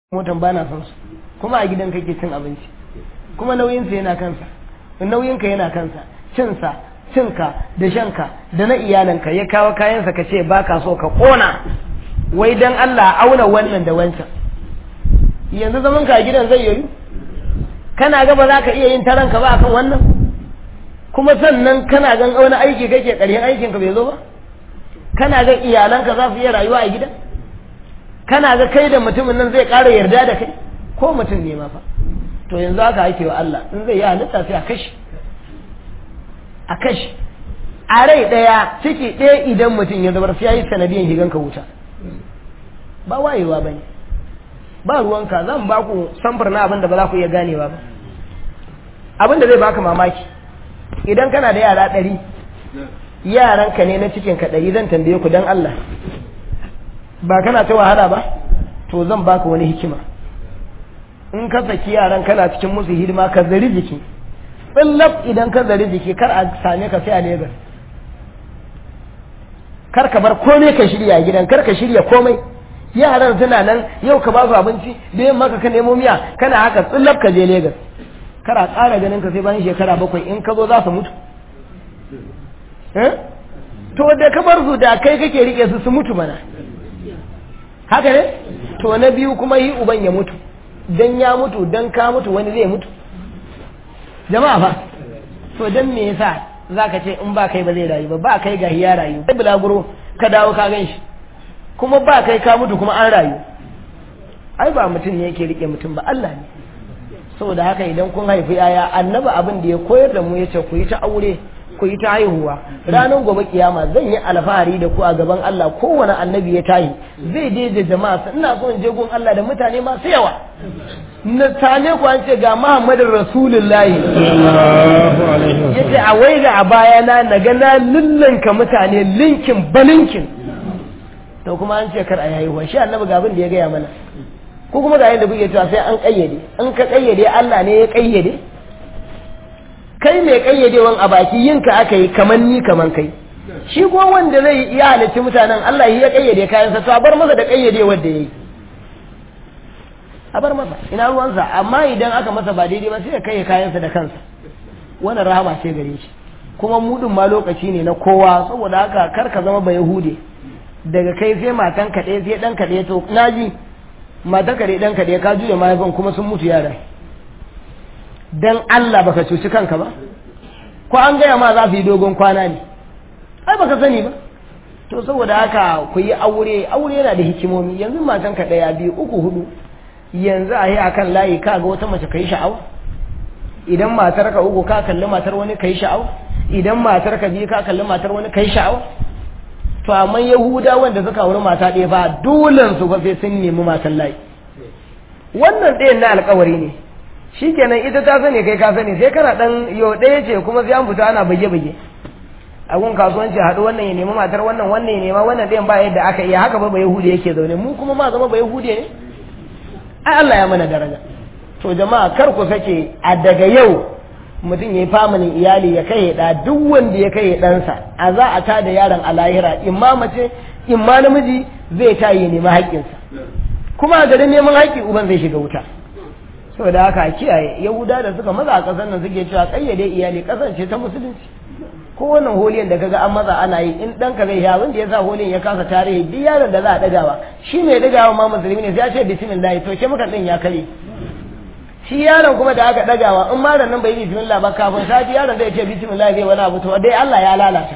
motan ba na son su kuma a gidan kake cin abinci kuma nauyinsa yana kansa nauyinka yana kansa cinsa cinka da shanka da na iyalanka ya kawo kayansa ka ce ba ka so ka kona wai dan Allah auna wannan da wancan yanzu zaman ka a gidan zai yoyu kana ga ba za ka iya yin taranka ba akan wannan kuma sannan kana gan wani aiki kake ƙarshen aikinka bai zo ba kana ga iyalanka za su iya rayuwa a gidan kana ga kai da mutumin nan zai ƙara yarda da kai ko mutum ne ma fa to yanzu haka ake wa Allah in zai yi halitta sai a kashi a rai ɗaya ciki ɗaya idan mutum ya zabar sai ya yi sanadiyan higan ka wuta ba wayewa ba ne ba ruwanka zan ba ku samfur na abin da ba za ku iya ganewa ba abin da zai baka mamaki idan kana da yara 100 yaranka ne na cikin ka 100 zan tambaye ku dan Allah ba kana ta wahala ba to zan baka wani hikima in ka saki yaran kana cikin musu hidima ka zari jiki tsallaf idan ka zari jiki kar a same ka sai a Lagos kar ka bar komai ka shirya gidan kar ka shirya komai yaran suna nan yau ka ba su abinci da yamma ka nemo miya kana haka tsallaf ka je Lagos kar a ƙara ganin ka sai bayan shekara 7 in ka zo za su mutu to da ka bar su da kai kake rike su mutu mana haka ne to na biyu kuma yi uban ya mutu dan ya mutu dan ka mutu wani zai mutu jama'a fa to dan me yasa zaka ce in ba kai ba zai rayu ba kai ga ya rayu sai bulaguro ka dawo ka ganshi kuma ba kai ka mutu kuma an rayu ai ba mutum ne yake rike mutum ba Allah ne saboda haka idan kun haifi yaya annabi abin da ya koyar da mu yace ku yi ta aure ku yi ta haihuwa ranar gobe kiyama zan yi alfahari da ku a gaban Allah kowane annabi ya tayi zai je da jama'a ina so in je gun Allah da mutane masu yawa na tane ku an ce ga Muhammadin Rasulullahi yace a waiga a baya na ga na lullanka mutane linkin balinkin to kuma an ce kar a haihuwa shi annabi ga abin da ya gaya mana ko kuma ga yanda kuke cewa sai an kayyade in ka kayyade Allah ne ya kayyade kai mai kayyadewan a baki yinka aka yi kaman ni kaman kai shi ko wanda zai iya halicci mutanen Allah ya kayyade kayansa to a bar masa da kayyade wanda yayi a bar masa ina ruwansa amma idan aka masa ba daidai ba sai ya kai kayansa da kansa wannan rahama ce gare shi kuma mudun ma lokaci ne na kowa saboda haka kar ka zama ba yahude daga kai sai matan ka ɗaya sai ɗan ka ɗaya to naji matan ka ɗaya ɗan ka ɗaya ka juya mahaifin kuma sun mutu yara dan Allah baka cuci kanka ba ko an gaya ma za su yi dogon kwana ne ai baka sani ba to saboda haka ku yi aure yana da hikimomi yanzu matan ka ɗaya 2 3 4 yanzu a yi akan layi ka ga wata mace kai sha'awa idan matar ka 3 ka kalli matar wani kai sha'awa idan matar ka 2 ka kalli matar wani kai sha'awa to amma yahuda wanda suka auri mata ɗaya ba dole su ba sai sun nemi matan layi wannan ɗayan na alƙawari ne shikenan ita ta sani kai ka sani sai kana dan yo ɗaya ce kuma sai an fita ana bage a gun kasuwanci haɗu wannan ya nemi matar wannan ya nema wannan ɗayan ba yadda aka iya haka ba yahudi yake zaune mu kuma ma zama ba yahudi ne ai Allah ya mana daraja to jama'a kar ku sake a daga yau mutum yayi familin iyali ya kai da duk wanda ya kai ɗansa a za a tada yaron a lahira imma mace imma namiji zai tayi nemi haƙƙinsa kuma a garin neman haƙƙi uban zai shiga wuta saboda haka kiyaye yahuda da suka maza a ƙasar nan suke cewa kayyade iyali ƙasar ce ta musulunci ko wannan holiyan da kaga an maza ana yi in ɗanka zai ya wanda ya sa holiyan ya kasa tarihi duk yaron da za a ɗagawa shi mai ɗagawa ma musulmi ne sai ya ce bismillah to ke muka ɗin ya kare shi yaron kuma da aka ɗagawa in ma nan bai yi bismillah ba kafin sati yaron zai ce bismillah zai wani abu to dai Allah ya lalata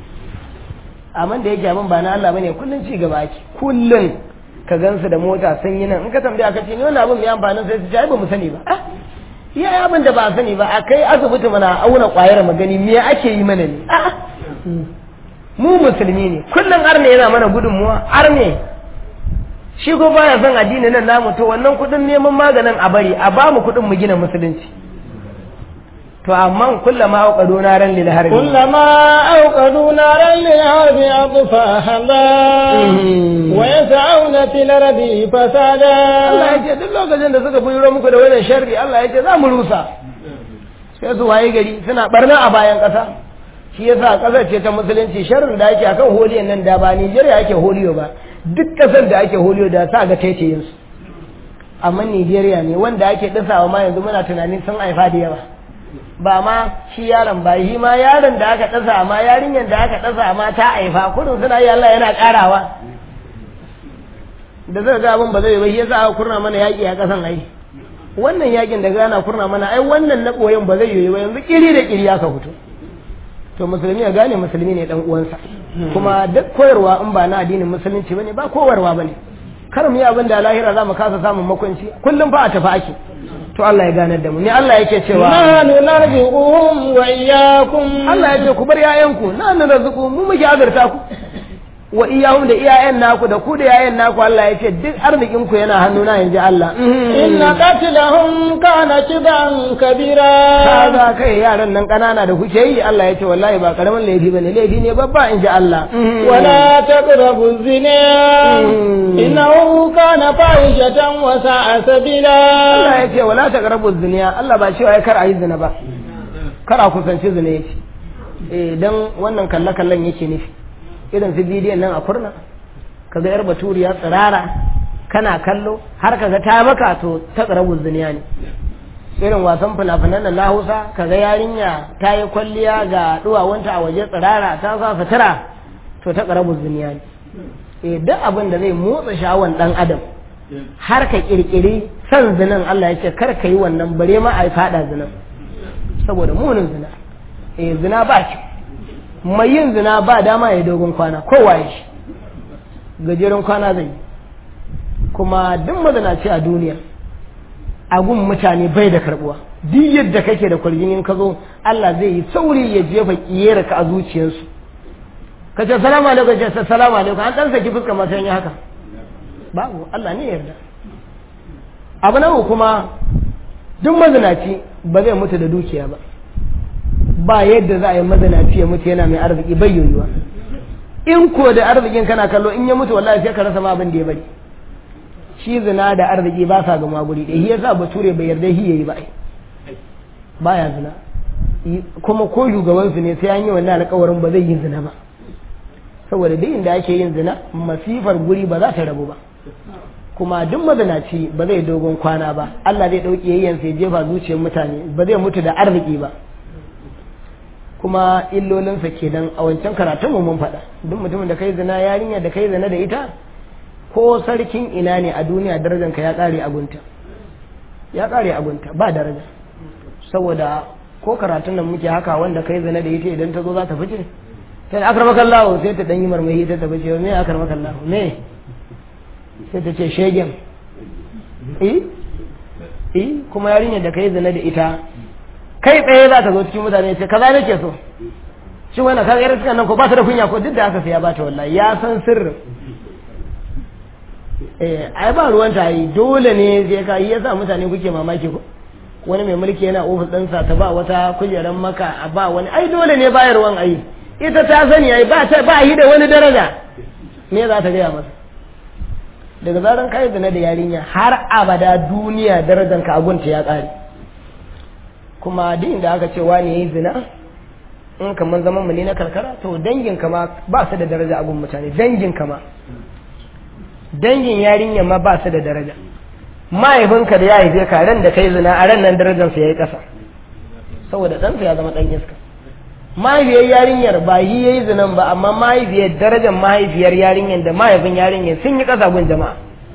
amma da yake abin ba na Allah bane kullun ci gaba ake kullun ka gansu da mota sun yi nan in ka tambaya ka ce ni wannan abin mai amfanin sai su ce ai ba mu sani ba iya abin da ba sani ba a kai asibiti mana auna kwayar magani me ake yi mana ne mu musulmi ne kullum arne yana mana gudunmuwa arne shi ko baya son addini nan namu to wannan kudin neman maganin a bari a ba mu kudin mu gina musulunci to amma kullama auqadu naran lil harbi atfaha wa yas'auna fil ardi fasada Allah ya ce duk lokacin da suka bujuro muku da wannan sharri Allah ya ce za mu rusa sai su waye gari suna barna a bayan kasa shi yasa kasar ce ta musulunci sharrin da ake akan holiyan nan da ba Nigeria ake holiyo ba duk kasar da ake holiyo da sa ga taitayin su amma Nigeria ne wanda ake dasawa ma yanzu muna tunanin sun haifa da yawa ba ma shi yaron ba shi ma yaron da aka dasa ma yarinyar da aka dasa ma ta haifa kudin suna yi Allah yana karawa da zai ga abin ba zai bai yasa aka kurna mana yaki a kasan ai wannan yakin da gana kurna mana ai wannan na koyon ba zai yi ba yanzu kiri da kiri aka fito to musulmi ya gane musulmi ne dan uwansa kuma duk koyarwa in ba na addinin musulunci bane ba koyarwa bane kar mu yi abin da lahira za mu kasa samun makwanci kullum fa a tafi ake to Allah ya ganar da mu ni Allah yake cewa nanu narzuquhum wa iyyakum Allah yake ku bar yayanku nanu narzuquhum mu muke azurta ku wa iyahum da iyayen naku da ku da yayan naku Allah yake duk arzikin ku yana hannuna yanzu Allah inna qatlahum kana kiban kabira kaga kai yaran nan kanana da kuke yi Allah yake wallahi ba karaman laifi bane laifi ne babba inji Allah wala taqrabu zina innahu kana fahishatan wa sa'a sabila Allah yake wala taqrabu zina Allah ba cewa kar ayi zina ba kar a kusanci zina yake dan wannan kallakallan yake nufi irin su bidiyon nan a kurna kaga yar baturiya tsirara kana kallo har kaga ta maka to ta tsarabul duniya ne irin wasan fina-finan nan na Hausa kaga yarinya ta yi kwalliya ga duwawanta a waje tsirara ta sa sutura to ta tsarabul duniya ne duk abin da zai motsa sha'awan dan adam har ka kirkiri san zinan Allah ya ce kar ka yi wannan bare ma a fada zinan saboda munin zina zina ba shi mai yin zina ba dama ya dogon kwana kowa ya shi gajeren kwana zai kuma duk mazinaci a duniya agun mutane bai da karbuwa duk yadda kake da kwarjinin ka zo Allah zai yi sauri ya jefa kiyera ka a zuciyarsu ka ce salamu alaikum ce salamu alaikum an dan saki fuska masu yanyi haka babu Allah ne yarda abu na kuma duk mazinaci ba zai mutu da dukiya ba yadda za a yi mazinaci ya mutu yana mai arziki bai yiwuwa in ko da arzikin kana kallo in ya mutu wallahi sai ka rasa ma abin da ya bari shi zina da arziki ba sa gama guri da shi yasa bature bai yarda shi yayi ba baya zina kuma ko shugaban su ne sai an yi wannan alƙawarin ba zai yi zina ba saboda duk inda ake yin zina masifar guri ba za ta rabu ba kuma duk mazinaci ba zai dogon kwana ba Allah zai dauke yayyan sai jefa zuciyar mutane ba zai mutu da arziki ba kuma illolinsa kenan a wancan karatun mu mun faɗa duk mutumin da kai zina yarinya da kai zina da ita ko sarkin ina ne a duniya darajar ka ya ƙare a gunta ba daraja saboda ko karatun nan muke haka wanda kai zina da ita idan ta zo za ta fice sai akramaka Allah sai ta dan yi marmahi ta tafi ce me akramaka Allah me sai ta ce shegen kuma yarinya da kai zina da ita kai tsaye za ta zo cikin mutane ce kaza nake so shi wannan kaga irin cikin nan ko ba ta da kunya ko duk da haka sai ya bata wallahi ya san sirrin ai ba ruwan ta yi dole ne sai ka yi yasa mutane kuke mamaki ko wani mai mulki yana ofis ɗinsa ta ba wata kujeran maka a ba wani ai dole ne bayarwan ai ita ta sani ai ba yi da wani daraja me za ta gaya masa daga zaran kai da na da yarinya har abada duniya darajar ka agunta ya ƙare kuma duk da aka ce wani yayi zina in kaman zaman mu ne na karkara to dangin ka ma ba su da daraja a gun mutane dangin ka ma dangin yarinya ma ba su da daraja mahaifinka da ya haife ka ran da kai zina a ran nan darajar sa yayi kasa saboda dan sa ya zama dan iska mahaifiyar yarinyar ba yi yayi zinan ba amma mahaifiyar darajar mahaifiyar yarinyar da mahaifin yarinyar sun yi kasa gun jama'a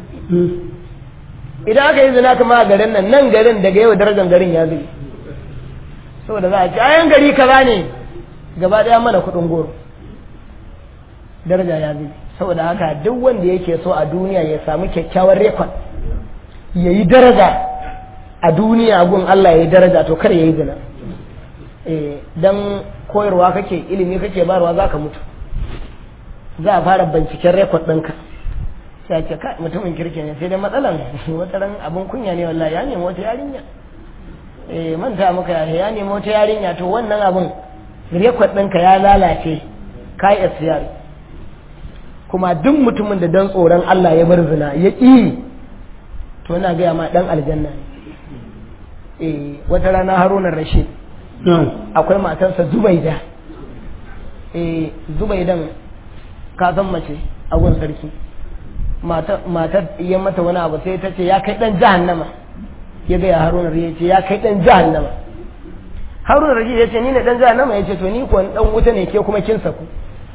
idan aka yi zina kuma a garin nan garin daga yau darajar garin ya zubi saboda za a ci ayan gari kaza ne gaba daya mana kudin goro daraja ya zubi saboda haka duk wanda yake so a duniya ya samu kyakkyawar rekod ya yi daraja a duniya gun Allah ya yi daraja to kar ya yi zina dan koyarwa kake ilimi kake barwa za ka mutu za a fara binciken rekod ɗinka sai ce kai mutumin kirki ne sai dai matsalan wata ran abin kunya ne wallahi ya nemi wata yarinya manta maka ya nemi wata yarinya to wannan abin rekod ɗinka ya lalace kai asiyar kuma duk mutumin da dan tsoron Allah ya bar zina ya ƙi to ina gaya ma dan aljanna ne wata rana Haruna Rashid akwai matarsa Zubaida Zubaidan ka san mace a gun sarki matar iya mata wani abu sai ta ce ya kai dan jahannama ya ga ya Haruna ya ce ya kai dan jahannama Haruna Rashid ya ce ni ne dan jahannama ya ce to ni ko dan wuta ne ke kuma kin saku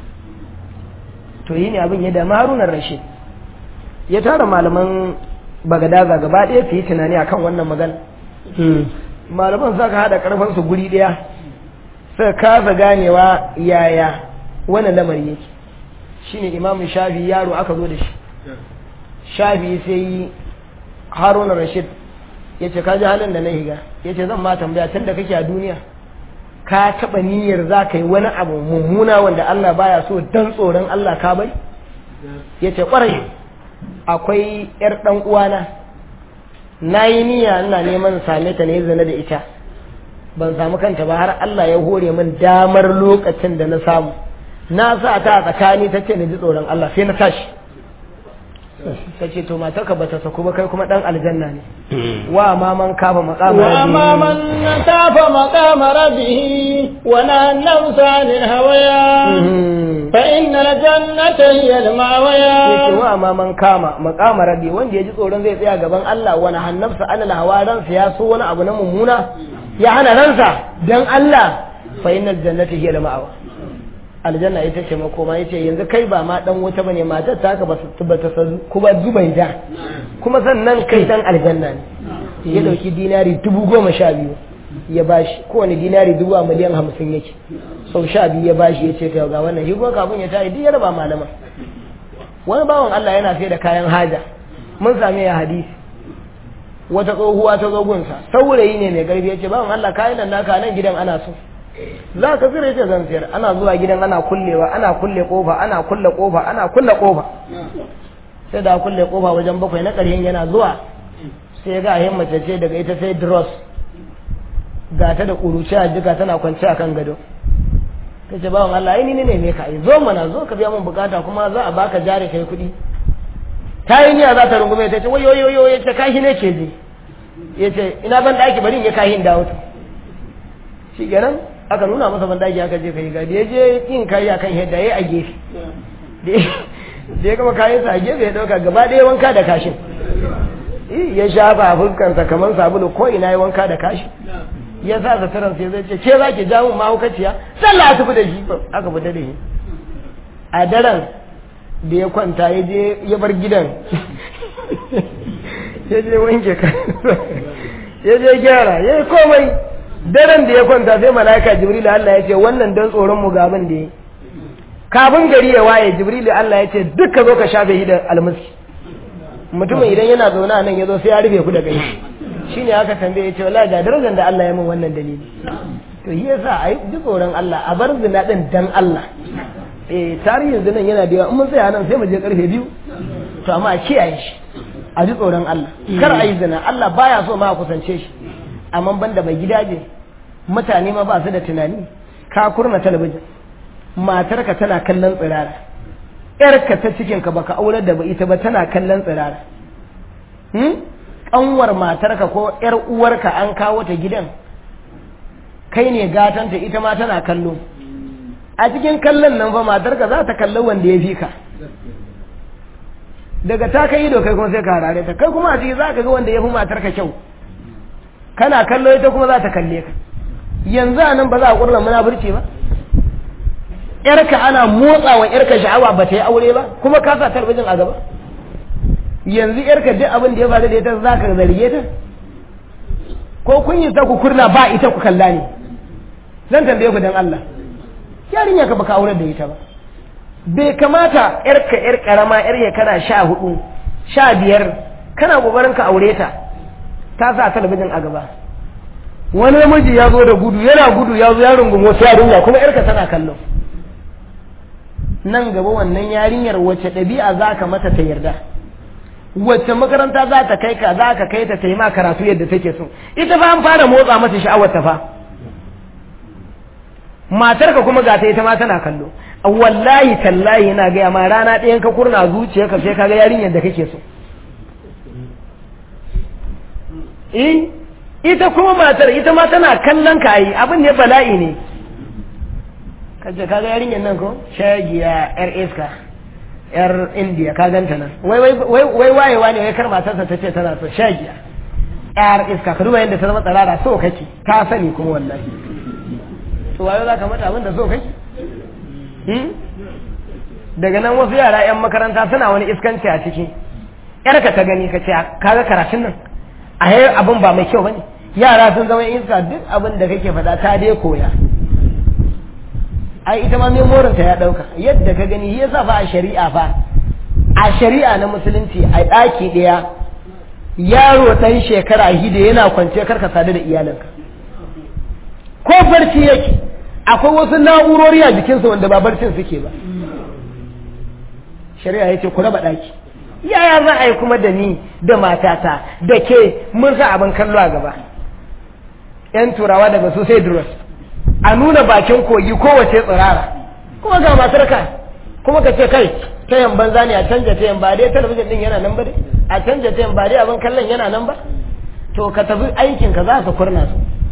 to yi ne abin ya dama Haruna Rashid ya tara malaman Bagadaza gaba ɗaya su yi tunani akan wannan magana malaman suka hada karfin su guri ɗaya suka kasa ganewa yaya wannan lamari yake shine Imam Shafi yaro aka zo da shi Shafi sai Haruna Rashid ya ce ka ji halin da na higa ya ce zan ma tambaya tun da kake a duniya ka taɓa niyyar za ka yi wani abu mummuna wanda Allah baya so dan tsoron Allah ka bai ya ce ƙwarai akwai ‘yar ɗan uwana na yi niyya ina neman same ta ne zane da ita ban samu kanta ba har Allah ya hore min damar lokacin da na samu na sa ta a tsakani ta ce na ji tsoron Allah sai na tashi ta ce to matarka ba ta saku ba kai kuma dan aljanna ne wa ma man kafa maqama rabbihi wa ma man kafa maqama rabbihi wa la nafsa lil hawaya fa innal jannata hiya al ma'waya yace wa ma man kama maqama rabbi wanda ya ji tsoron zai tsaya gaban Allah wa na hannafsa alal hawa ransa ya so wani abu na mummuna ya hana ransa dan Allah fa innal jannata hiya al ma'wa aljanna ita ce makoma yace yanzu kai ba ma dan wuta bane matar ta ka ba ta kuma zubaida kuma sannan kai dan aljanna ne ya dauki dinari 12,000 ya bashi kowane dinari 1,050,000 yake sau 12 ya bashi yace ta ga wannan higo kafin ya tayi duk ya raba malama wani bawan Allah yana sai da kayan haja mun same ya hadisi wata tsohuwa ta zo gunsa saurayi ne mai garbi yace bawan Allah kayan nan naka nan gidan ana so za ka zira ce zan siyar ana zuwa gidan ana kullewa ana kulle kofa ana kulle kofa ana kulle kofa sai da kulle kofa wajen 7 na ƙarshen yana zuwa sai ga ahin mace ce daga ita sai dross ga ta da kuruci a jika tana kwance a kan gado ta ce bawan Allah ai ni ne me ka yi zo mana zo ka biya mun bukata kuma za a baka jari kai kuɗi ta yi niyya za ta rungume ta ce wayo ya ce kashi ne ke ji ya ce ina ban ɗaki bari in ya kahin dawo shi kenan aka nuna masa bandaki aka je kai gadi ya je yin kayi akan yadda ya a gefe da ya gama kayan sa a gefe ya dauka gaba ɗaya wanka da kashin ya shafa a fuskansa kamar sabulu ko ina ya wanka da kashin ya sa zataran sai zai ce ke za ki jawo mahaukaciya sallah ta fi da shi aka fita da shi a daren da ya kwanta ya je ya bar gidan ya je wanke kansa ya je gyara ya yi komai daren da ya kwanta sai mala'ika jibril Allah ya ce wannan dan tsoron mu gaban da yi kafin gari ya waye jibril Allah ya ce duka zo ka shafe shi da almuski mutumin idan yana zaune nan ya zo sai ya rufe ku da gani shine aka tambaye ya ce wallahi ga darajar da Allah ya min wannan dalili to shi yasa ai ji tsoron Allah a bar zina din dan Allah tarihin zinan yana da yawa in mun tsaya nan sai mu je karfe 2 to amma a kiyaye shi a ji tsoron Allah kar a yi zina Allah baya so ma a kusance shi amma banda mai gidaje mutane ma ba su da tunani ka kurna talabijin matarka tana kallon tsirara yarka ta cikinka baka aurar da ba ita ba tana kallon tsirara kanwar matarka ko yar uwarka an kawo ta gidan kai ne gatanta ita ma tana kallo a cikin kallon nan fa matarka za ta kalli wanda ya fi ka daga ta kai ido kai kuma sai ka harare ta kai kuma a ciki za ka ga wanda ya fi matarka kyau kana kallo ita kuma za ta kalle ka yanzu a nan ba za a ƙurla munafurci ba yarka ana motsa wa yarka sha'awa ba ta yi aure ba kuma ka sa talabijin a gaba yanzu yarka duk abin da ya faru da ita za ka zarge ta ko kun yi ta ku kurna ba ita ku kalla ne zan tambaye ku dan Allah yarinya ka baka aure da ita ba bai kamata yarka yar karama yar kana 14 15 kana kokarin ka aure ta ta sa talabijin a gaba wani namiji ya zo da gudu yana gudu ya zo ya rungumo ta yarinya kuma yarka tana kallo nan gaba wannan yarinyar wacce ɗabi'a za ka mata ta yarda wacce makaranta za ta kai ka za ka kai ta yi ma karatu yadda take so ita fa an fara motsa mata sha'awar ta fa matarka kuma ga ta ita ma tana kallo wallahi tallahi yana gaya ma rana ɗayan ka kurna zuciyarka sai ka ga yarinyar da kake so ita kuma matar ita ma tana kallon ka yi abin ne bala'i ne kaje kaga yarinyar nan ko shagiya yar iska yar indiya ka ganta nan wai wayewa ne wai kar matarsa ta ce tana so shagiya yar iska ka duba yadda ta zama tsarara so kake ta sani kuma wallahi to wayo za ka mata abin da so kake daga nan wasu yara yan makaranta suna wani iskanci a ciki yarka ta gani ka ce kaga karatun nan a yayin abin ba mai kyau bane yara sun zama iska duk abin da kake faɗa ta dai koya ai ita ma memorinta ya ɗauka yadda ka gani ya sa fa a shari'a na musulunci a ɗaki ɗaya yaro ɗan shekara hide yana kwance karka sadu da iyalinka ko barci yake akwai wasu na'urori a jikinsa wanda ba barcin suke ba shari'a ya ce ku raba ɗaki yaya za a yi kuma da ni da matata da ke mun sa abin kallo a gaba yan turawa daga su sai duros a nuna bakin kogi kowace tsirara kuma ga matarka kuma ka ce kai tayan banza ne a canja tayan ba dai talabijin din yana nan ba dai a canja tayan ba dai abin kallon yana nan ba to ka tafi aikin ka za su kurna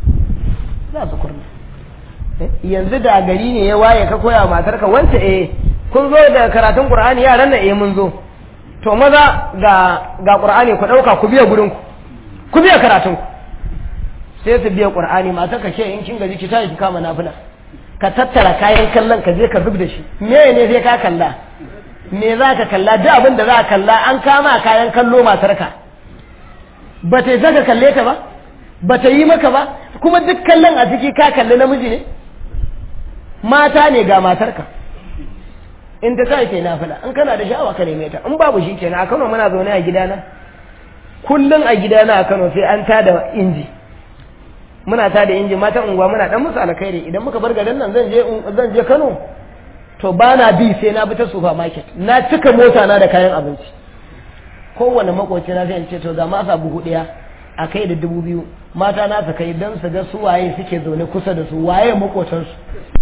yanzu da gari ne ya waye ka koya wa matarka wance kun zo da karatun qur'ani yaran nan mun zo to maza ga qur'ani ku dauka ku biya gurin ku biya karatun ku sai su biya qur'ani mata ka ce in kin gaji ki tashi ki kama nafila ka tattara kayan kallon ka je ka zub da shi me ne sai ka kalla me za ka kalla duk abin da za ka kalla an kama kayan kallo matarka ba ta yi ka kalle ta ba ta yi maka ba kuma duk kallon a ciki ka kalli namiji ne mata ne ga matarka in ta tashi kai nafila in kana da sha'awa ka neme ta in babu shi kenan a Kano muna zaune a gidana kullun a gidana a Kano sai an tada inji muna ta da inji matan unguwa muna dan musu alkhairi idan muka bar garin nan zan je Kano to bana bi sai na bi ta supermarket na cika mota na da kayan abinci kowanne makoci na zai ce to ga masa buhu daya a kai da 2000 mata na su kai dan su ga su waye suke zaune kusa da su waye makotan su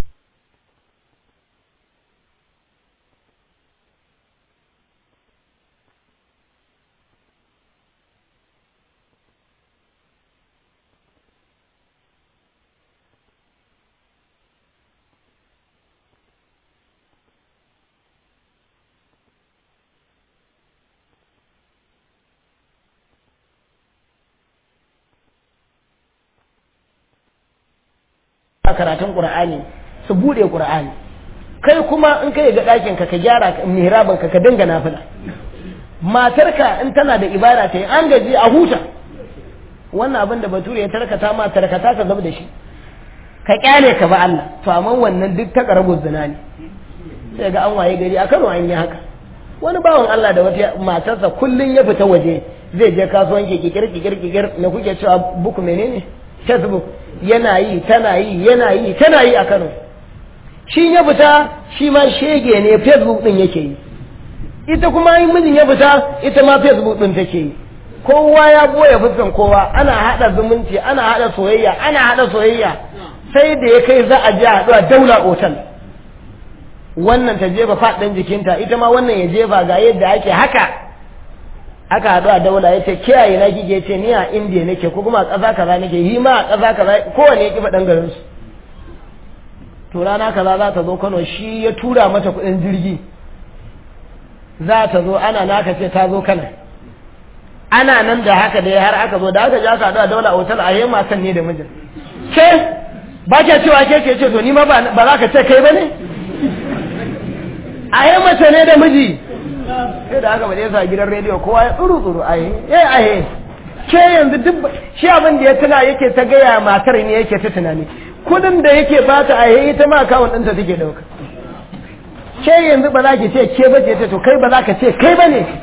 karatun Qur'ani su bude Qur'ani kai kuma in kai ga ɗakin ka gyara mihrabin ka dinga nafila matarka in tana da ibada ta yi an gaji a huta wannan abin da bature ya tarkata ma tarkata ka zama da shi ka kyale ka ba Allah to amma wannan duk ta karabu zina ne sai ga an waye gari a Kano an yi haka wani bawan Allah da wata matarsa kullun ya fita waje zai je kasuwanci kikir na kuke cewa buku menene Facebook yana yi tana yi a Kano shi ya fita shi ma shege ne Facebook din yake yi ita kuma in mijin ya fita ita ma Facebook din take yi kowa ya boye fuskan kowa ana hada zumunci ana hada soyayya sai da ya kai za a je a haɗu a Daula Hotel wannan ta jefa faɗin jikinta ita ma wannan ya jefa ga yadda ake haka aka haɗu a Daula ya ce kiyaye na kike ce ni a Indiya nake ko kuma a ƙasa kaza nake yi ma a ƙasa kaza kowane ya kifa ɗan garin su to rana kaza za ta zo Kano shi ya tura mata kuɗin jirgi za ta zo ana naka ce ta zo Kano ana nan da haka dai har aka zo da aka ji aka haɗu a Daula Hotel a yi matan ne da mijin ke ba ke cewa ke ce to ni ma ba za ka ce kai ba ne a yi mace ne da miji sai da aka bade sa gidan rediyo kowa ya tsuru ahe ke yanzu duk shi abin da ya tuna yake ta gaya matar ne yake ta tunani kudin da yake ba ta ahe ita ma akawun ɗinta take ɗauka ke yanzu ba za ki ce ke ba ce to kai ba za ka ce kai ba ne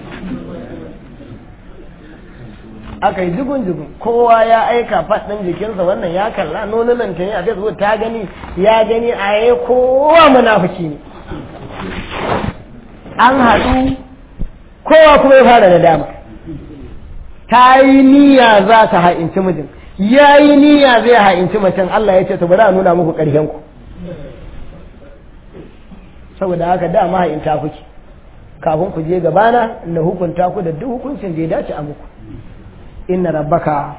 aka yi jigun kowa ya aika faɗin jikinsa wannan ya kalla nonunan ta ne a facebook ta gani ya gani a yi kowa munafiki ne an haɗu kowa kuma ya fara da dama ta yi niyya za ta ha'inci mijin ya yi niyya zai ha'inci macen Allah ya ce to bari a nuna muku ƙarshenku saboda haka dama ha'inta kuke kafin ku je gabana na hukunta ku da duk hukuncin da ya dace a muku inna rabbaka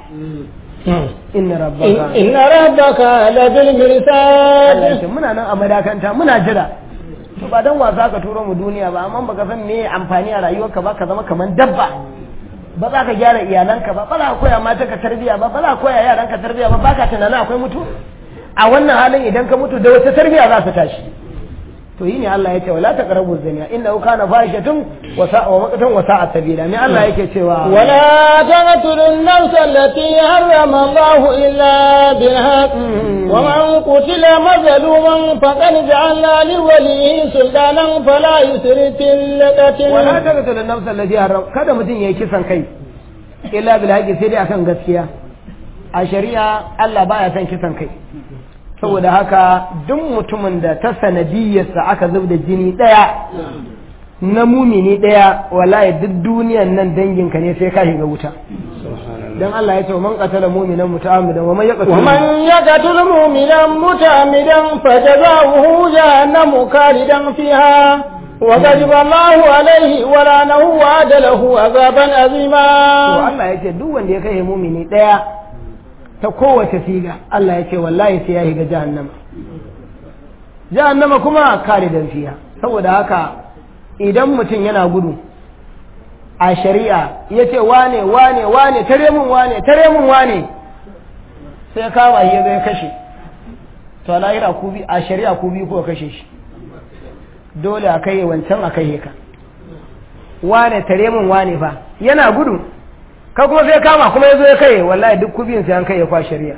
labil mirsad muna nan a madakanta muna jira to ba dan wasa ka turo mu duniya ba amma baka san me amfani a rayuwarka ba ka zama kaman dabba ba za ka gyara iyalanka ba ba za ka koya mata ka tarbiya ba ba za ka koya yaranka tarbiya ba baka tunanin akwai mutu a wannan halin idan ka mutu da wata tarbiya za su tashi to yi ne Allah ya ce wala taqrabu zina innahu kana fahishatun wa sa'a wa maqtan wa sa'a sabila me Allah yake cewa wala taqtulun nafsa allati harrama Allahu illa bil haqq wa man qutila mazluman faqad ja'alna li waliyyi sultanan fala yusrif fil qatl wala taqtulun nafsa allati harrama kada mutun yayi kisan kai illa bil haqq sai dai akan gaskiya a shari'a Allah baya son kisan kai saboda haka duk mutumin da ta sanadiyarsa aka zub da jini daya na mumini daya wallahi duk duniyan nan danginka ne sai ka shiga wuta dan Allah ya ce man qatala mu'minan muta'ammidan wa man yaqtul mu'minan muta'ammidan fajazaohu jahannamu khalidan fiha wa ghadiba Allahu alayhi wa lanahu wa adalahu azaban azima to Allah ya ce duk wanda ya kai mu'mini daya ta kowace siga Allah ya ce wallahi sai ya shiga jahannama kuma khalidan fiha saboda haka idan mutum yana gudu a shari'a ya ce wane tare mun wane sai kama shi zai kashe to lahira ku bi a shari'a ku bi ko kashe shi dole a kai wancan a kai ka wane tare mun wane fa yana gudu ka kuma sai kama kuma ya zo ya kai wallahi duk kubin sai an kai ya kwa shari'a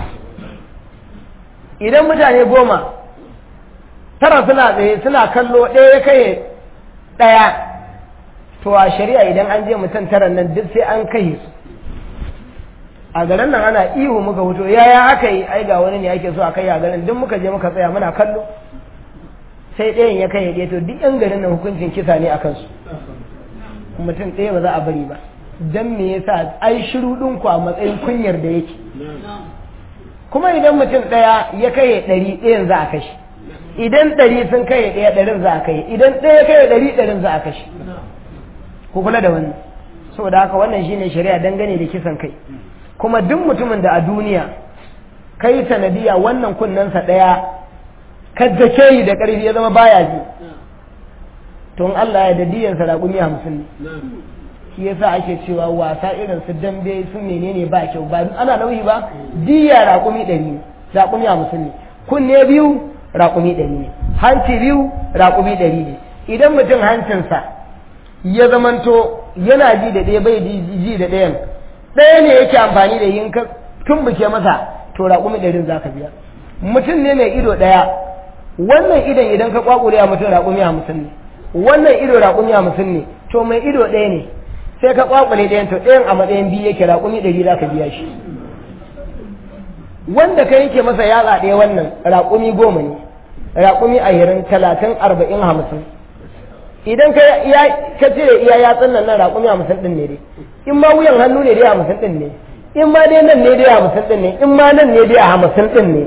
idan mutane 10 tara suna tsaye suna kallo ɗaya ya kai ɗaya to a shari'a idan an je mutum tara nan duk sai an kai su a garin nan ana ihu muka fito yaya aka yi ai ga wani ne ake so a kai a garin duk muka je muka tsaya muna kallo sai ɗayan ya kai ɗaya to duk yan garin nan hukuncin kisa ne a kansu mutum ɗaya ba za a bari ba dan me yasa ai shiru ɗinku a matsayin kunyar da yake kuma idan mutum ɗaya ya kai 100 ɗayan za a kashe idan 100 sun kai 100 za a kai idan ɗaya kai 100 za a kashe ku kula da wannan saboda haka wannan shine shari'a dangane da kisan kai kuma duk mutumin da a duniya kai sanadiya wannan kunnensa ɗaya kadda ke yi da ƙarfi ya zama baya ji to in Allah ya da diyansa raƙumi 50 ne shi yasa ake cewa wasa irin su dambe su menene ba kyau ba ana nauyi ba diya raƙumi 100 ne raƙumi 50 ne kunne biyu raƙumi 100 ne hanci biyu raƙumi 100 ne idan mutum hancinsa ya zamanto yana ji da ɗaya bai ji da ɗayan ɗaya ne yake amfani da yin ka tumbuke masa to raƙumi 100 za ka biya mutum ne mai ido ɗaya wannan idon idan ka kwakure a mutum raƙumi 50 ne wannan ido raƙumi 50 ne to mai ido ɗaya ne sai ka kwakule ɗayan to ɗayan a matsayin biyu yake raƙumi 100 za ka biya shi wanda ka yake masa yatsa ɗaya wannan raƙumi 10 ne raƙumi 20 30 40 50 idan ka cire iya yatsun nan raƙumi 50 ɗin ne dai in ma wuyan hannu ne dai 50 ɗin ne in ma dai nan ne dai 50 ɗin ne in ma nan ne dai 50 ɗin ne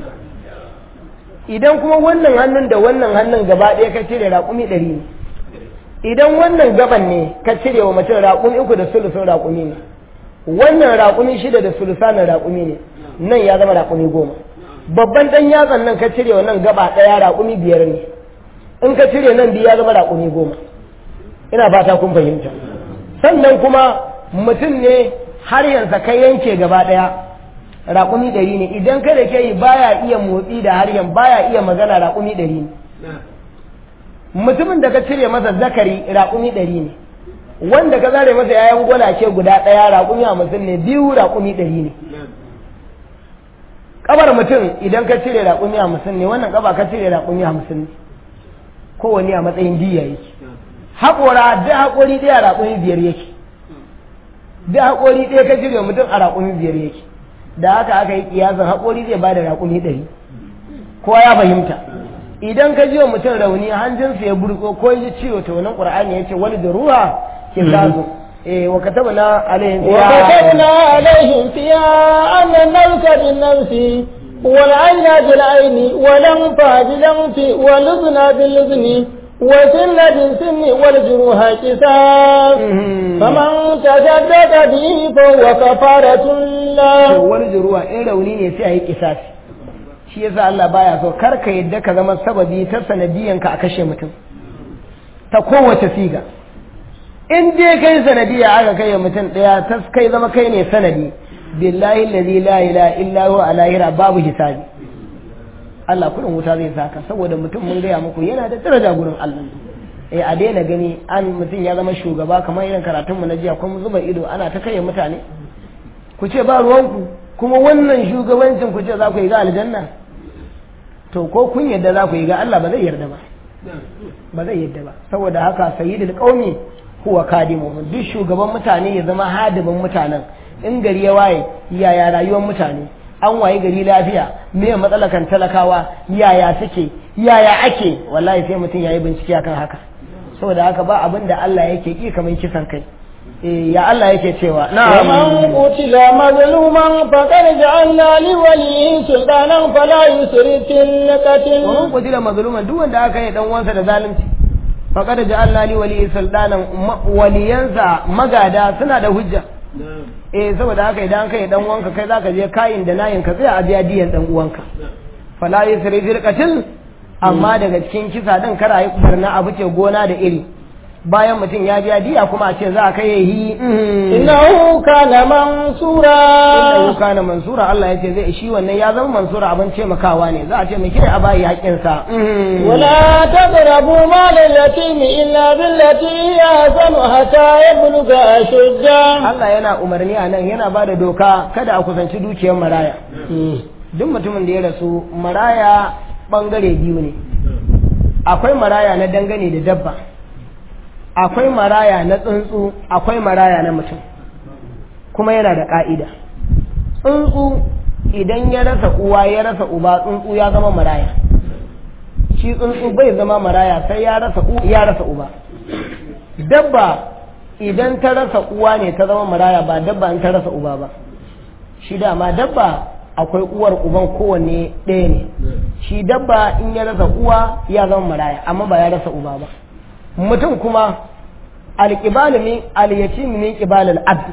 idan kuma wannan hannun da wannan hannun gaba ɗaya ka cire raƙumi 100 ne idan wannan gaban ne ka cire wa mutum raƙumi 3 da sulusun raƙumi ne wannan raƙumi 6 da sulusanin raƙumi ne nan ya zama raƙumi 10 babban ɗan yatsan nan ka cire wa nan gaba ɗaya raƙumi 5 ne in ka cire nan biyu ya zama raƙumi 10 ina fata kun fahimta sannan kuma mutum ne har yanzu ka yanke gaba ɗaya raƙumi 100 ne idan ka da ke yi baya iya motsi da haryan baya iya magana raƙumi 100 ne mutumin da ka cire masa zakari raƙumi 100 ne wanda ka zare masa yayan gwalace guda ɗaya raƙumi 50 ne biyu raƙumi 100 ne kabar mutum idan ka cire raƙumi 50 ne wannan kaba ka cire raƙumi 50 ne kowanne a matsayin diya yake haƙora da haƙori ɗaya raƙumi 5 yake da haƙori ɗaya ka cire mutum a raƙumi 5 yake da haka aka yi kiyasan haƙori zai ba da raƙumi 100 kowa ya fahimta idan ka ji wa mutum rauni hanjinsa ya burko ko ya ciwo ta wannan ƙur'ani ya ce wani da ruwa ke zazo wa katabna alaihim fiya annan nafsa bin nafsi wal ayna bil ayni wal anfa bil anfi wal udhna bil udhni وسن بالسن والجروح قصاص فمن تصدق به فهو كفارة له والجروح إن روني ne sai ayi kisasi shi yasa Allah baya so kar ka yadda ka zama sababi ta sanadiyanka a kashe mutum ta kowace siga in dai kai sanadiya aka kai mutum daya ta kai zama kai ne sanadi billahi allazi la ilaha illa huwa alahira babu hisabi Allah kudin wuta zai saka saboda mutum mun gaya muku yana da daraja gurin Allah a daina gani an mutum ya zama shugaba kamar irin karatun mu na jiya kuma zuba ido ana ta kai mutane ku ce ba ruwanku kuma wannan shugabancin ku ce za ku yi ga aljanna to ko kun yadda za ku yi ga Allah ba zai yarda ba zai yarda ba saboda haka sayyidul qaumi huwa kadimuhum duk shugaban mutane ya zama hadimin mutanen in gari ya waye yaya rayuwar mutane an waye gari lafiya me matsalakan talakawa yaya suke yaya ake wallahi sai mutum yayi bincike akan haka saboda haka ba abin da Allah yake ki kamar kisan kai ya Allah yake cewa na'am man qutila mazluman faqad ja'alna li waliyyi sultanan fala yusrif fil qatl man qutila mazluman duk wanda aka yi dan uwansa da zalunci faqad ja'alna li waliyyi sultanan waliyansa magada suna da hujja saboda haka idan kai dan uwanka kai zaka je kayin da nayin ka sai a biya diyan dan uwanka fala yusrif fil qatl amma daga cikin kisa din kar ayi barna abu ce gona da iri bayan mutum ya biya diya kuma a ce za a kai yi innahu kana mansura Allah ya ce zai shi wannan ya zama mansura abin taimakawa ne za a ce mai a bayi haƙƙinsa wala taqrabu mal al-yatim illa billati ahsanu hatta yablugha ashudda Allah yana umarni a nan yana bada doka kada a kusanci dukiyar maraya duk mutumin da ya rasu maraya bangare biyu ne akwai maraya na dangane da dabba akwai maraya na tsuntsu akwai maraya na mutum kuma yana da ƙa'ida tsuntsu idan ya rasa uwa ya rasa uba tsuntsu ya zama maraya shi tsuntsu bai zama maraya sai ya rasa uba dabba idan ta rasa uwa ne ta zama maraya ba dabba in ta rasa uba ba shi dama dabba akwai uwar uban kowanne ɗaya ne shi dabba in ya rasa uwa ya zama maraya amma ba ya rasa uba ba mutum kuma alƙibal min al-yatim min qibal al-abd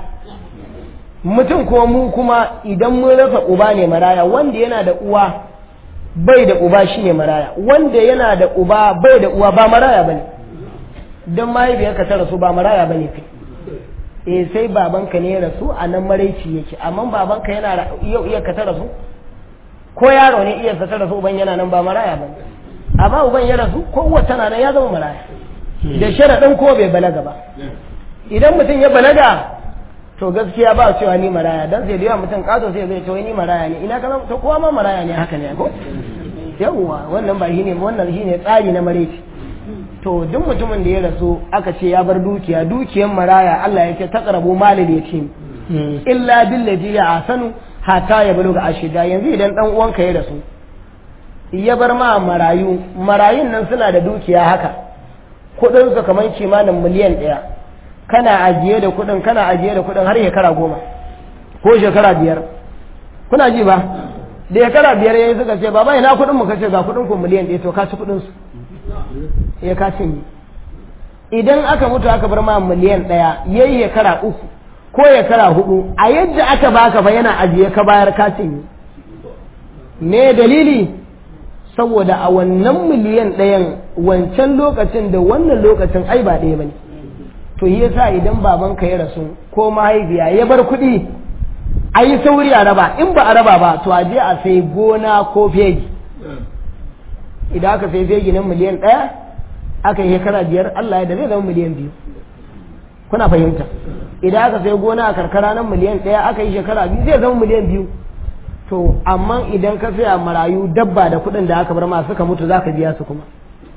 mutum kuma mu kuma idan mun rasa uba ne maraya wanda yana da uwa bai da uba shine maraya wanda yana da uba bai da uwa ba maraya bane dan mahaifiyarka ta rasu ba maraya bane kai sai babanka ne ya rasu a nan maraici yake amma babanka yana yau iyarka ta rasu ko yaro ne iyarsa ta rasu uban yana nan ba maraya bane amma uban ya rasu ko uwa tana nan ya zama maraya da sharaɗin ko bai balaga ba idan mutum ya balaga to gaskiya ba cewa ni maraya dan sai da yawa mutum kazo sai zai ce wai ni maraya ne ina kaza to kowa ma maraya ne haka ne ko yawwa wannan ba shine wannan shine tsari na mareci to duk mutumin da ya rasu aka ce ya bar dukiyar maraya Allah ya ce taqrabu malil yatim illa billati ya asanu hatta ya buluga ashida yanzu idan dan uwanka ya rasu ya bar ma marayun nan suna da dukiya haka kudin su kamar kimanin miliyan 1 kana ajiye da kudin har shekara 10 ko shekara 5 kuna ji ba da shekara 5 yayi suka ce baba ina kudin mu kace ga kudin ku miliyan 1 to ka ci kudin su ya ka cinye idan aka mutu aka bar ma miliyan 1 yayi shekara 3 ko shekara 4 a yadda aka baka fa yana ajiye ka bayar ka cinye me dalili saboda a wannan miliyan 1 wancan lokacin da wannan lokacin ai ba ɗaya bane to yasa idan babanka ya rasu ko mahaifiya ya bar kuɗi a yi sauri a raba in ba a raba ba to a je a sai gona ko fegi idan aka sai fegi nan miliyan 1 aka yi shekara 5 Allah ya da zai zama miliyan 2 kuna fahimta idan aka sai gona a karkara nan miliyan 1 aka yi shekara 2 zai zama miliyan 2 to amma idan ka saya marayu dabba da kuɗin da aka bar ma suka mutu zaka biya su kuma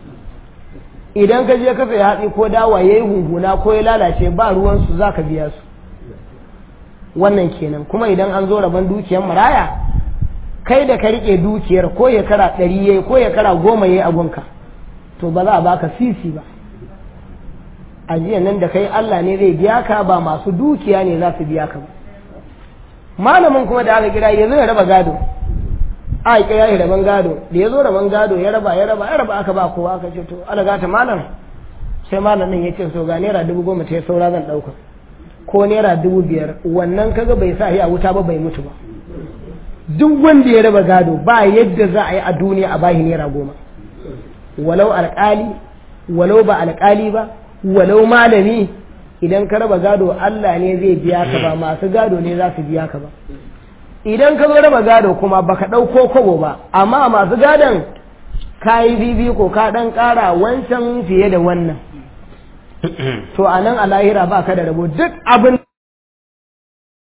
idan ka je ka saya hatsi ko dawa yayi hunhuna ko ya lalace ba ruwan su zaka biya su wannan kenan kuma idan an zo rabon dukiyar maraya kai da ka rike dukiyar ko ya kara 100 yayi ko ya kara 10 yayi a gunka to ba za a baka sisi ba ajiyan nan da kai Allah ne zai biya ka ba masu dukiya ne za su biya ka ba malamin kuma da aka kira ya zo ya raba gado a kira ya raban gado da ya zo raban gado ya raba aka ba kowa aka ce to alaga ta malam sai malamin ya ce so ga naira 10,000 ta saura zan dauka ko naira 5,000 wannan kaga bai sa a wuta ba bai mutu ba duk wanda ya raba gado ba yadda za a yi a duniya a bashi naira 10 walau alƙali walau ba alƙali ba walau malami idan ka raba gado Allah ne zai biya ka ba masu gado ne za su biya ka ba idan ka zo raba gado kuma baka ɗauko kobo ba amma masu gadon ka yi bibiko ka ɗan ƙara wancan fiye da wannan to a nan a lahira ba ka da rabo duk abin